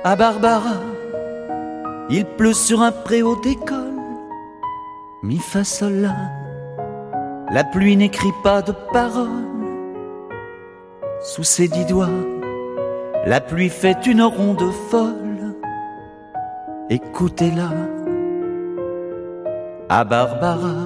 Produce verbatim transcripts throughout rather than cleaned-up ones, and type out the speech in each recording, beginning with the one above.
À Barbara, il pleut sur un préau d'école. Mi fa sol la, la pluie n'écrit pas de paroles. Sous ses dix doigts, la pluie fait une ronde folle. Écoutez-la, à Barbara,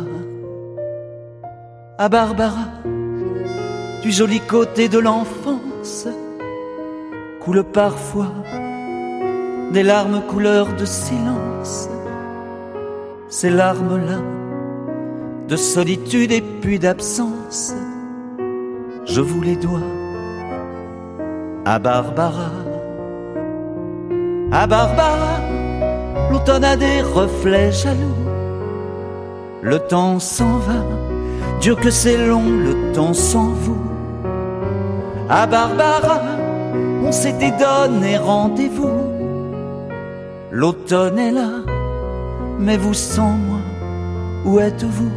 à Barbara, du joli côté de l'enfance, coule parfois des larmes couleur de silence. Ces larmes-là, de solitude et puis d'absence, je vous les dois à Barbara. À Barbara, l'automne a des reflets jaloux. Le temps s'en va, Dieu que c'est long, le temps sans vous. À Barbara, on s'était donné rendez-vous. L'automne est là, mais vous sans moi, où êtes-vous?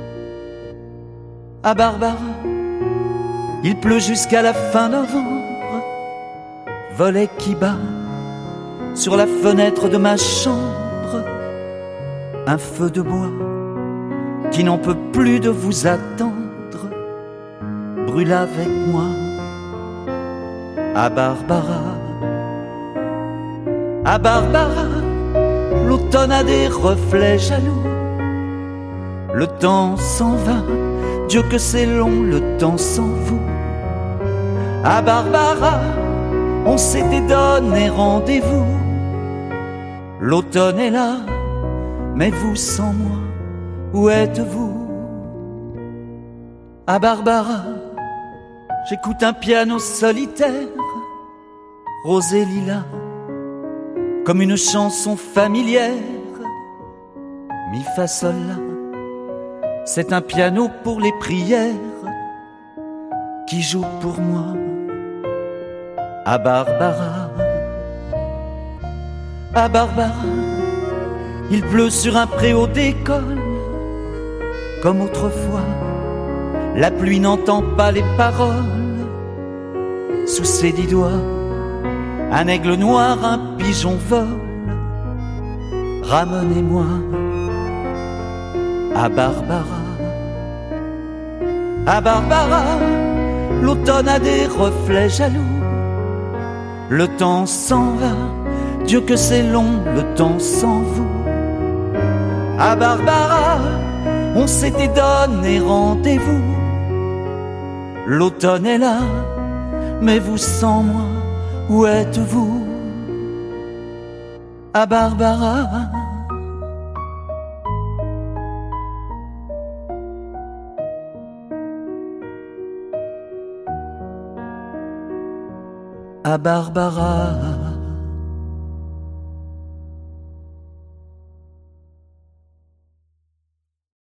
À Barbara, il pleut jusqu'à la fin novembre. Volet qui bat sur la fenêtre de ma chambre. Un feu de bois qui n'en peut plus de vous attendre brûle avec moi. À Barbara, à Barbara, l'automne a des reflets jaloux. Le temps s'en va, Dieu que c'est long, le temps sans vous. À Barbara, on s'était donné rendez-vous. L'automne est là, mais vous sans moi, où êtes-vous? À Barbara, j'écoute un piano solitaire, rose et lilas, comme une chanson familière. Mi fa sol la, c'est un piano pour les prières qui joue pour moi. À Barbara, à Barbara, il pleut sur un préau d'école. Comme autrefois, la pluie n'entend pas les paroles. Sous ses dix doigts, un aigle noir, un pigeon vole. Ramenez-moi à Barbara. À Barbara, l'automne a des reflets jaloux. Le temps s'en va, Dieu que c'est long, le temps sans vous. À Barbara, on s'était donné rendez-vous. L'automne est là, mais vous sans moi, où êtes-vous? À Barbara, à Barbara.